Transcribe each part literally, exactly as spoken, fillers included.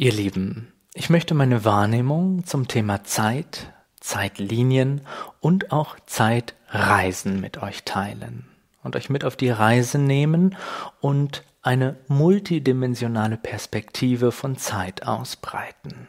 Ihr Lieben, ich möchte meine Wahrnehmung zum Thema Zeit, Zeitlinien und auch Zeitreisen mit euch teilen und euch mit auf die Reise nehmen und eine multidimensionale Perspektive von Zeit ausbreiten.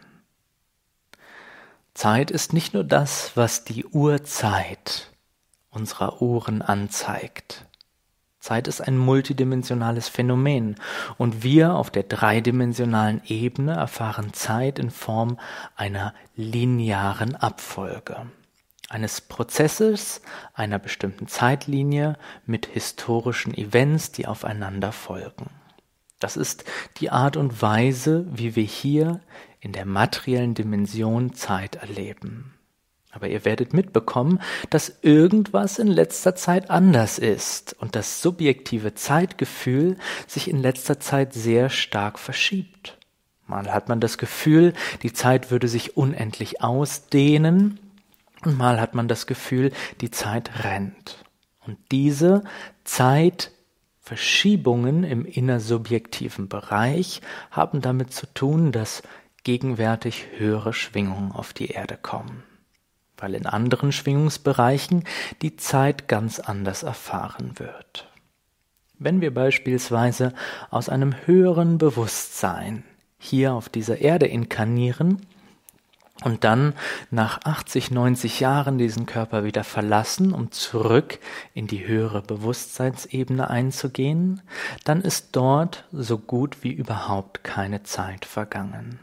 Zeit ist nicht nur das, was die Uhrzeit unserer Uhren anzeigt. Zeit ist ein multidimensionales Phänomen und wir auf der dreidimensionalen Ebene erfahren Zeit in Form einer linearen Abfolge, eines Prozesses, einer bestimmten Zeitlinie mit historischen Events, die aufeinander folgen. Das ist die Art und Weise, wie wir hier in der materiellen Dimension Zeit erleben. Aber ihr werdet mitbekommen, dass irgendwas in letzter Zeit anders ist und das subjektive Zeitgefühl sich in letzter Zeit sehr stark verschiebt. Mal hat man das Gefühl, die Zeit würde sich unendlich ausdehnen und mal hat man das Gefühl, die Zeit rennt. Und diese Zeitverschiebungen im innersubjektiven Bereich haben damit zu tun, dass gegenwärtig höhere Schwingungen auf die Erde kommen, weil in anderen Schwingungsbereichen die Zeit ganz anders erfahren wird. Wenn wir beispielsweise aus einem höheren Bewusstsein hier auf dieser Erde inkarnieren und dann nach achtzig, neunzig Jahren diesen Körper wieder verlassen, um zurück in die höhere Bewusstseinsebene einzugehen, dann ist dort so gut wie überhaupt keine Zeit vergangen.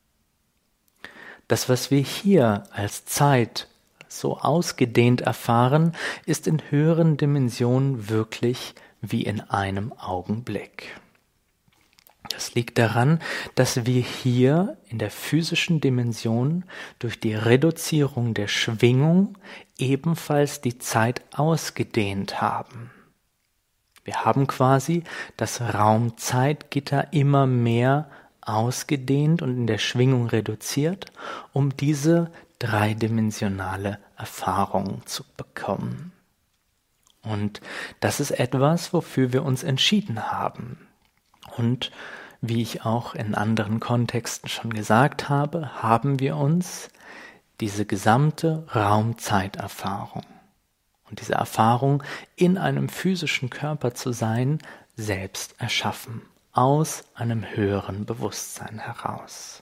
Das, was wir hier als Zeit so ausgedehnt erfahren, ist in höheren Dimensionen wirklich wie in einem Augenblick. Das liegt daran, dass wir hier in der physischen Dimension durch die Reduzierung der Schwingung ebenfalls die Zeit ausgedehnt haben. Wir haben quasi das Raum-Zeit-Gitter immer mehr ausgedehnt und in der Schwingung reduziert, um diese dreidimensionale Erfahrung zu bekommen. Und das ist etwas, wofür wir uns entschieden haben. Und wie ich auch in anderen Kontexten schon gesagt habe, haben wir uns diese gesamte Raum-Zeit-Erfahrung und diese Erfahrung, in einem physischen Körper zu sein, selbst erschaffen. Aus einem höheren Bewusstsein heraus.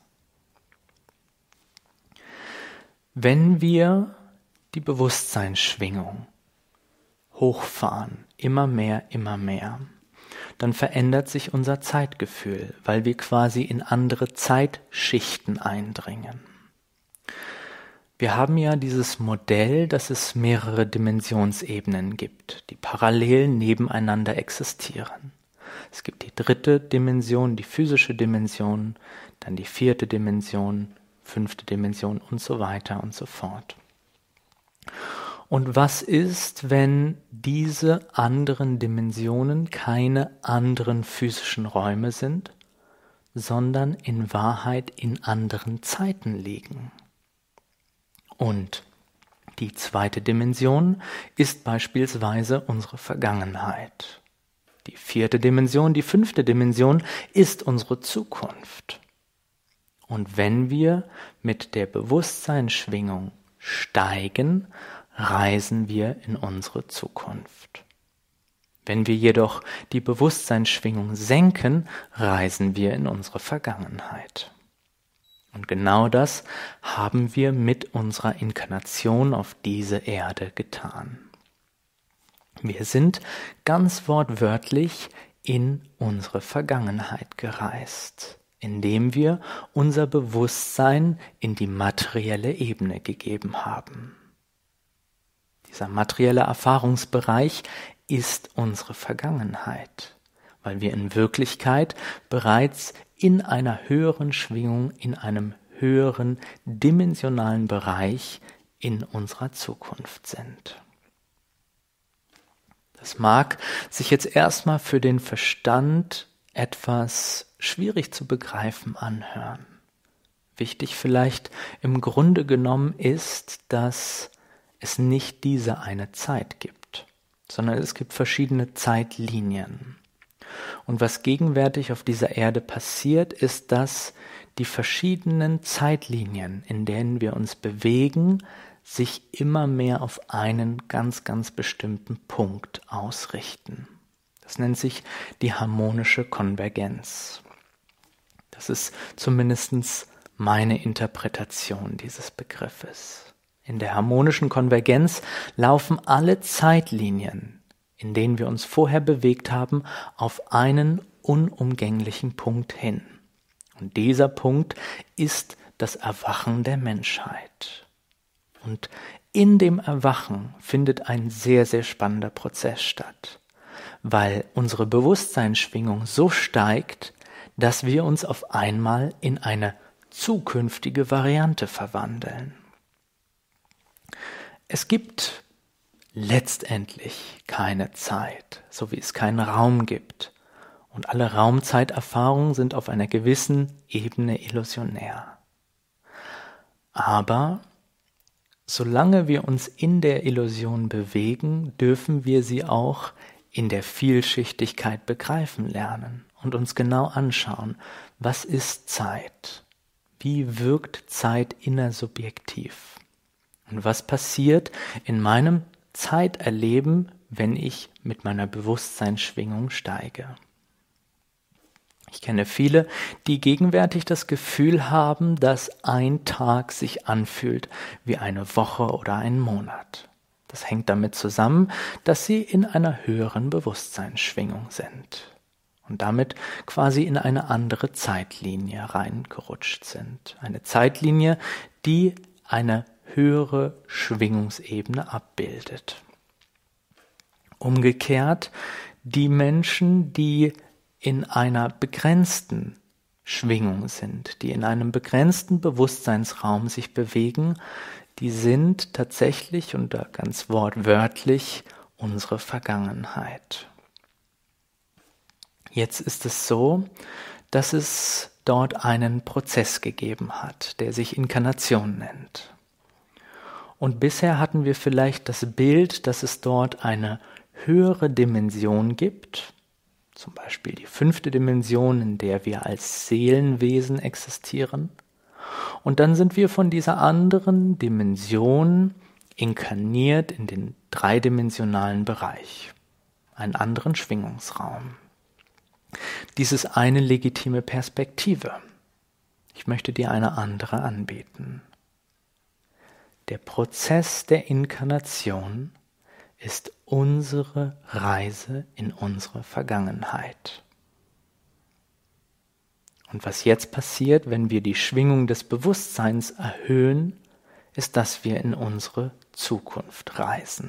Wenn wir die Bewusstseinsschwingung hochfahren, immer mehr, immer mehr, dann verändert sich unser Zeitgefühl, weil wir quasi in andere Zeitschichten eindringen. Wir haben ja dieses Modell, dass es mehrere Dimensionsebenen gibt, die parallel nebeneinander existieren. Es gibt die dritte Dimension, die physische Dimension, dann die vierte Dimension, fünfte Dimension und so weiter und so fort. Und was ist, wenn diese anderen Dimensionen keine anderen physischen Räume sind, sondern in Wahrheit in anderen Zeiten liegen? Und die zweite Dimension ist beispielsweise unsere Vergangenheit. Die vierte Dimension, die fünfte Dimension ist unsere Zukunft. Und wenn wir mit der Bewusstseinsschwingung steigen, reisen wir in unsere Zukunft. Wenn wir jedoch die Bewusstseinsschwingung senken, reisen wir in unsere Vergangenheit. Und genau das haben wir mit unserer Inkarnation auf diese Erde getan. Wir sind ganz wortwörtlich in unsere Vergangenheit gereist, indem wir unser Bewusstsein in die materielle Ebene gegeben haben. Dieser materielle Erfahrungsbereich ist unsere Vergangenheit, weil wir in Wirklichkeit bereits in einer höheren Schwingung, in einem höheren dimensionalen Bereich in unserer Zukunft sind. Das mag sich jetzt erstmal für den Verstand etwas schwierig zu begreifen anhören. Wichtig vielleicht im Grunde genommen ist, dass es nicht diese eine Zeit gibt, sondern es gibt verschiedene Zeitlinien. Und was gegenwärtig auf dieser Erde passiert, ist, dass die verschiedenen Zeitlinien, in denen wir uns bewegen, sich immer mehr auf einen ganz, ganz bestimmten Punkt ausrichten. Das nennt sich die harmonische Konvergenz. Das ist zumindest meine Interpretation dieses Begriffes. In der harmonischen Konvergenz laufen alle Zeitlinien, in denen wir uns vorher bewegt haben, auf einen unumgänglichen Punkt hin. Und dieser Punkt ist das Erwachen der Menschheit. Und in dem Erwachen findet ein sehr, sehr spannender Prozess statt, weil unsere Bewusstseinsschwingung so steigt, dass wir uns auf einmal in eine zukünftige Variante verwandeln. Es gibt letztendlich keine Zeit, so wie es keinen Raum gibt. Und alle Raumzeiterfahrungen sind auf einer gewissen Ebene illusionär. Aber solange wir uns in der Illusion bewegen, dürfen wir sie auch in der Vielschichtigkeit begreifen lernen und uns genau anschauen, was ist Zeit? Wie wirkt Zeit innersubjektiv? Und was passiert in meinem Zeiterleben, wenn ich mit meiner Bewusstseinsschwingung steige? Ich kenne viele, die gegenwärtig das Gefühl haben, dass ein Tag sich anfühlt wie eine Woche oder ein Monat. Das hängt damit zusammen, dass sie in einer höheren Bewusstseinsschwingung sind und damit quasi in eine andere Zeitlinie reingerutscht sind. Eine Zeitlinie, die eine höhere Schwingungsebene abbildet. Umgekehrt, die Menschen, die in einer begrenzten Schwingung sind, die in einem begrenzten Bewusstseinsraum sich bewegen, die sind tatsächlich und da ganz wortwörtlich unsere Vergangenheit. Jetzt ist es so, dass es dort einen Prozess gegeben hat, der sich Inkarnation nennt. Und bisher hatten wir vielleicht das Bild, dass es dort eine höhere Dimension gibt, zum Beispiel die fünfte Dimension, in der wir als Seelenwesen existieren. Und dann sind wir von dieser anderen Dimension inkarniert in den dreidimensionalen Bereich, einen anderen Schwingungsraum. Dies ist eine legitime Perspektive. Ich möchte dir eine andere anbieten. Der Prozess der Inkarnation ist unsere Reise in unsere Vergangenheit. Und was jetzt passiert, wenn wir die Schwingung des Bewusstseins erhöhen, ist, dass wir in unsere Zukunft reisen.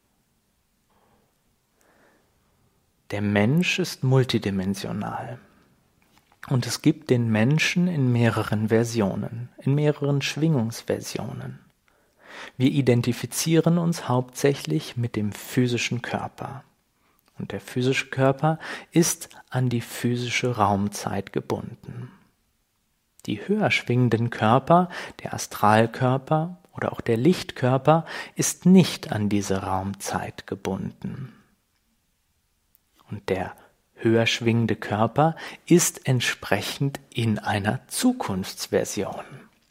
Der Mensch ist multidimensional. Und es gibt den Menschen in mehreren Versionen, in mehreren Schwingungsversionen. Wir identifizieren uns hauptsächlich mit dem physischen Körper. Und der physische Körper ist an die physische Raumzeit gebunden. Die höher schwingenden Körper, der Astralkörper oder auch der Lichtkörper, ist nicht an diese Raumzeit gebunden. Und der höher schwingende Körper ist entsprechend in einer Zukunftsversion.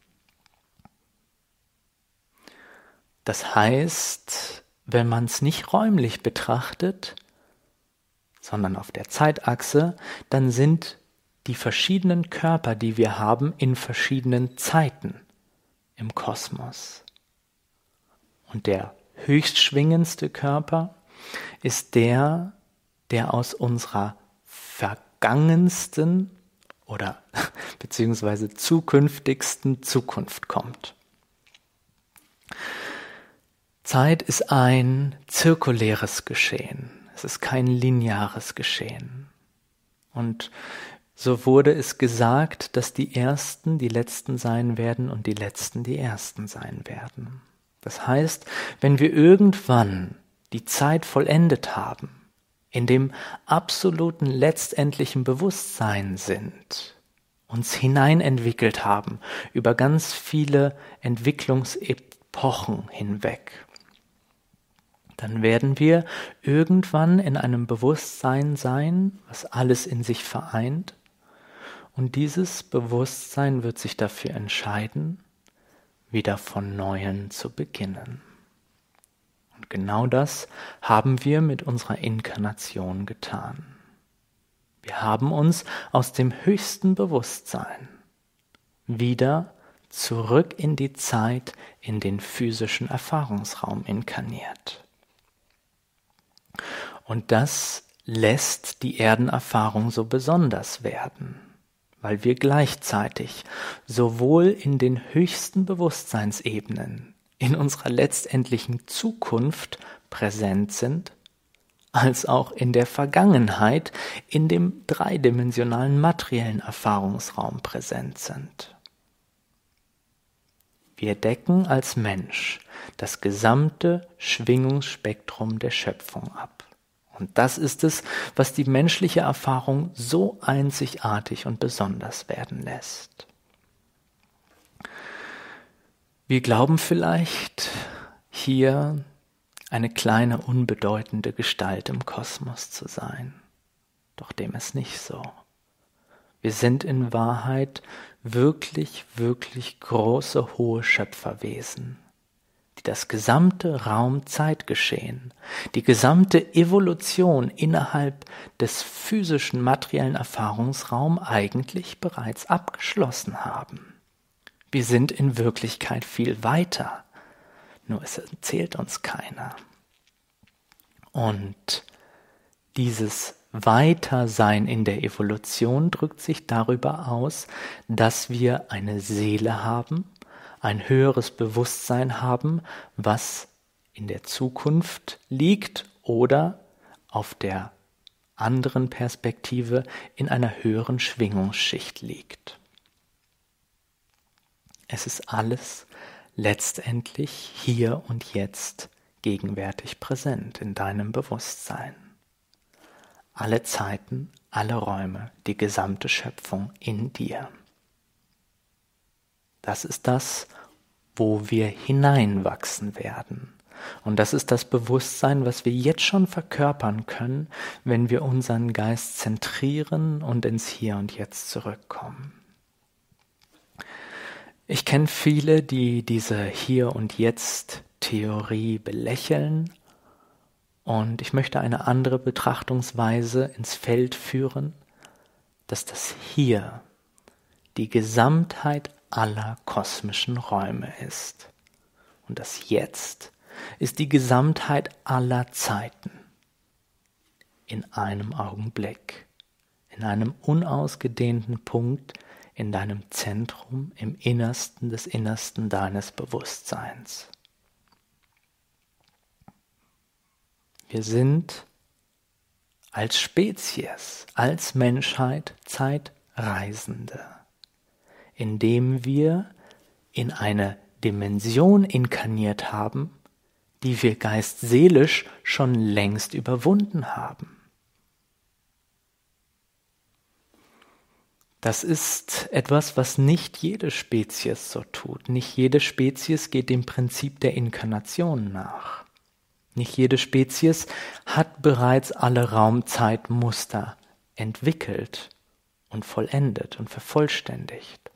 Das heißt, wenn man es nicht räumlich betrachtet, sondern auf der Zeitachse, dann sind die verschiedenen Körper, die wir haben, in verschiedenen Zeiten im Kosmos. Und der höchstschwingendste Körper ist der, der aus unserer vergangensten oder beziehungsweise zukünftigsten Zukunft kommt. Zeit ist ein zirkuläres Geschehen. Es ist kein lineares Geschehen. Und so wurde es gesagt, dass die Ersten die Letzten sein werden und die Letzten die Ersten sein werden. Das heißt, wenn wir irgendwann die Zeit vollendet haben, in dem absoluten letztendlichen Bewusstsein sind, uns hineinentwickelt haben, über ganz viele Entwicklungsepochen hinweg, dann werden wir irgendwann in einem Bewusstsein sein, was alles in sich vereint. Und dieses Bewusstsein wird sich dafür entscheiden, wieder von Neuem zu beginnen. Und genau das haben wir mit unserer Inkarnation getan. Wir haben uns aus dem höchsten Bewusstsein wieder zurück in die Zeit, in den physischen Erfahrungsraum inkarniert. Und das lässt die Erdenerfahrung so besonders werden, weil wir gleichzeitig sowohl in den höchsten Bewusstseinsebenen in unserer letztendlichen Zukunft präsent sind, als auch in der Vergangenheit in dem dreidimensionalen materiellen Erfahrungsraum präsent sind. Wir decken als Mensch das gesamte Schwingungsspektrum der Schöpfung ab. Und das ist es, was die menschliche Erfahrung so einzigartig und besonders werden lässt. Wir glauben vielleicht, hier eine kleine, unbedeutende Gestalt im Kosmos zu sein. Doch dem ist nicht so. Wir sind in Wahrheit wirklich, wirklich große, hohe Schöpferwesen, die das gesamte Raum-Zeitgeschehen, die gesamte Evolution innerhalb des physischen, materiellen Erfahrungsraums eigentlich bereits abgeschlossen haben. Wir sind in Wirklichkeit viel weiter. Nur es erzählt uns keiner. Und dieses Weitersein in der Evolution drückt sich darüber aus, dass wir eine Seele haben, ein höheres Bewusstsein haben, was in der Zukunft liegt oder auf der anderen Perspektive in einer höheren Schwingungsschicht liegt. Es ist alles letztendlich hier und jetzt gegenwärtig präsent in deinem Bewusstsein. Alle Zeiten, alle Räume, die gesamte Schöpfung in dir. Das ist das, wo wir hineinwachsen werden. Und das ist das Bewusstsein, was wir jetzt schon verkörpern können, wenn wir unseren Geist zentrieren und ins Hier und Jetzt zurückkommen. Ich kenne viele, die diese Hier- und Jetzt-Theorie belächeln, und ich möchte eine andere Betrachtungsweise ins Feld führen, dass das Hier die Gesamtheit aller kosmischen Räume ist. Und das Jetzt ist die Gesamtheit aller Zeiten. In einem Augenblick, in einem unausgedehnten Punkt, in deinem Zentrum, im Innersten des Innersten deines Bewusstseins. Wir sind als Spezies, als Menschheit Zeitreisende, indem wir in eine Dimension inkarniert haben, die wir geist-seelisch schon längst überwunden haben. Das ist etwas, was nicht jede Spezies so tut. Nicht jede Spezies geht dem Prinzip der Inkarnation nach. Nicht jede Spezies hat bereits alle Raumzeitmuster entwickelt und vollendet und vervollständigt.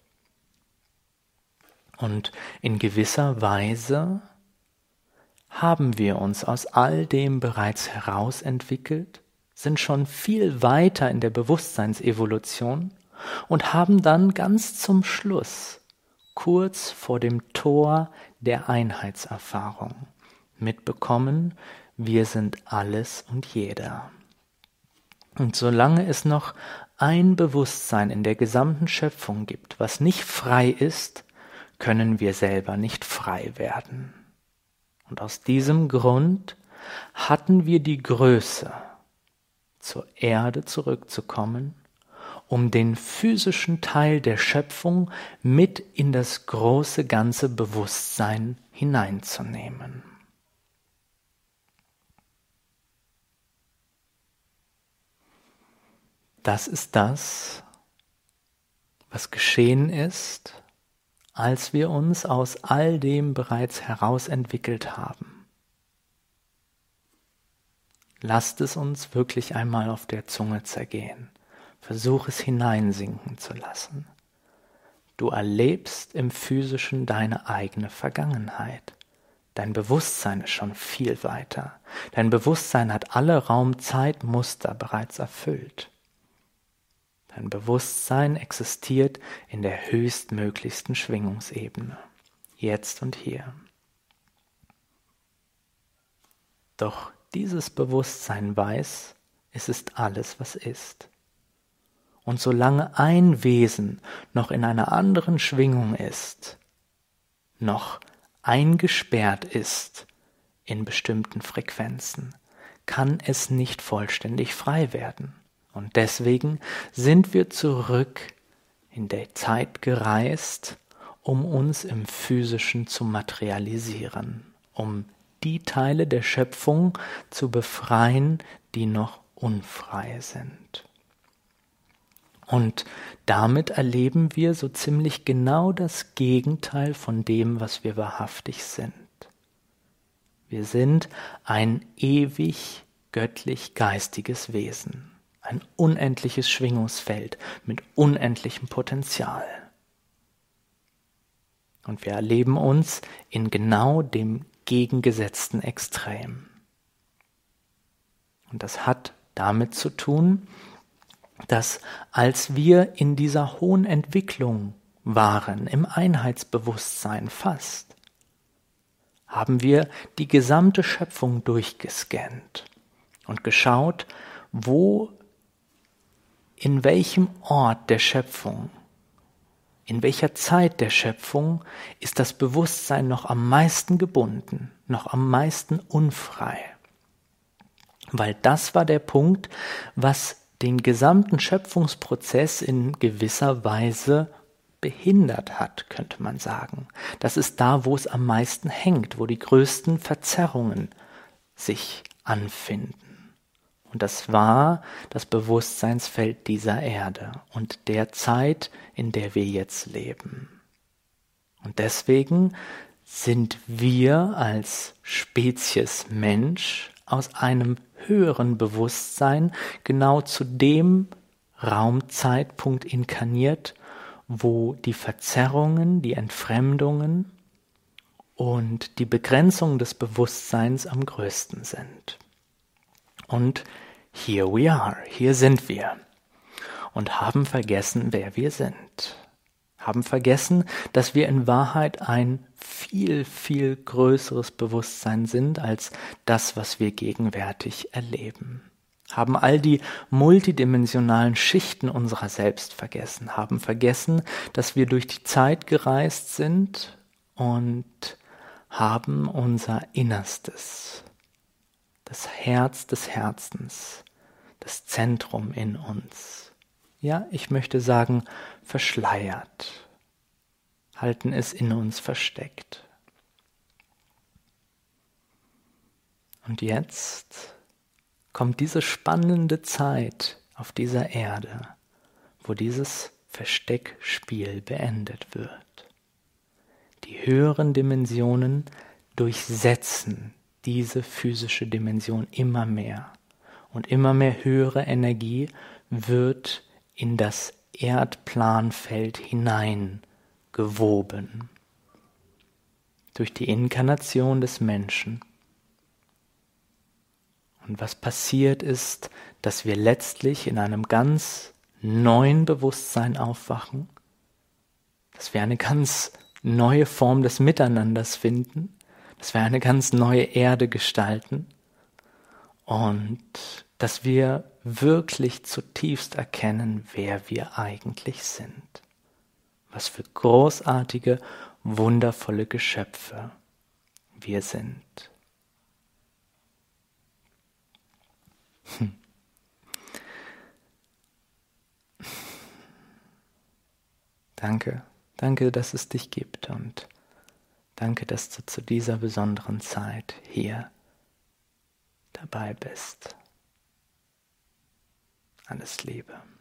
Und in gewisser Weise haben wir uns aus all dem bereits herausentwickelt, sind schon viel weiter in der Bewusstseinsevolution und haben dann ganz zum Schluss, kurz vor dem Tor der Einheitserfahrung, mitbekommen, wir sind alles und jeder. Und solange es noch ein Bewusstsein in der gesamten Schöpfung gibt, was nicht frei ist, können wir selber nicht frei werden. Und aus diesem Grund hatten wir die Größe, zur Erde zurückzukommen, um den physischen Teil der Schöpfung mit in das große ganze Bewusstsein hineinzunehmen. Das ist das, was geschehen ist, als wir uns aus all dem bereits herausentwickelt haben. Lasst es uns wirklich einmal auf der Zunge zergehen. Versuch es hineinsinken zu lassen. Du erlebst im Physischen deine eigene Vergangenheit. Dein Bewusstsein ist schon viel weiter. Dein Bewusstsein hat alle Raum-Zeit-Muster bereits erfüllt. Dein Bewusstsein existiert in der höchstmöglichsten Schwingungsebene, jetzt und hier. Doch dieses Bewusstsein weiß, es ist alles, was ist. Und solange ein Wesen noch in einer anderen Schwingung ist, noch eingesperrt ist in bestimmten Frequenzen, kann es nicht vollständig frei werden. Und deswegen sind wir zurück in der Zeit gereist, um uns im Physischen zu materialisieren, um die Teile der Schöpfung zu befreien, die noch unfrei sind. Und damit erleben wir so ziemlich genau das Gegenteil von dem, was wir wahrhaftig sind. Wir sind ein ewig göttlich-geistiges Wesen, ein unendliches Schwingungsfeld mit unendlichem Potenzial. Und wir erleben uns in genau dem gegengesetzten Extrem. Und das hat damit zu tun, dass als wir in dieser hohen Entwicklung waren, im Einheitsbewusstsein fast, haben wir die gesamte Schöpfung durchgescannt und geschaut, wo, in welchem Ort der Schöpfung, in welcher Zeit der Schöpfung ist das Bewusstsein noch am meisten gebunden, noch am meisten unfrei. Weil das war der Punkt, was den gesamten Schöpfungsprozess in gewisser Weise behindert hat, könnte man sagen. Das ist da, wo es am meisten hängt, wo die größten Verzerrungen sich anfinden. Und das war das Bewusstseinsfeld dieser Erde und der Zeit, in der wir jetzt leben. Und deswegen sind wir als Spezies Mensch aus einem höheren Bewusstsein genau zu dem Raumzeitpunkt inkarniert, wo die Verzerrungen, die Entfremdungen und die Begrenzung des Bewusstseins am größten sind. Und here we are, hier sind wir und haben vergessen, wer wir sind. Haben vergessen, dass wir in Wahrheit ein viel, viel größeres Bewusstsein sind als das, was wir gegenwärtig erleben. Haben all die multidimensionalen Schichten unserer selbst vergessen, haben vergessen, dass wir durch die Zeit gereist sind und haben unser Innerstes, das Herz des Herzens, das Zentrum in uns, ja, ich möchte sagen, verschleiert, halten es in uns versteckt. Und jetzt kommt diese spannende Zeit auf dieser Erde, wo dieses Versteckspiel beendet wird. Die höheren Dimensionen durchsetzen diese physische Dimension immer mehr. Und immer mehr höhere Energie wird in das Erdplanfeld hineingewoben. Durch die Inkarnation des Menschen. Und was passiert ist, dass wir letztlich in einem ganz neuen Bewusstsein aufwachen, dass wir eine ganz neue Form des Miteinanders finden, dass wir eine ganz neue Erde gestalten und dass wir wirklich zutiefst erkennen, wer wir eigentlich sind. Was für großartige, wundervolle Geschöpfe wir sind. Hm. Danke, danke, dass es dich gibt und danke, dass du zu dieser besonderen Zeit hier dabei bist. Alles Liebe.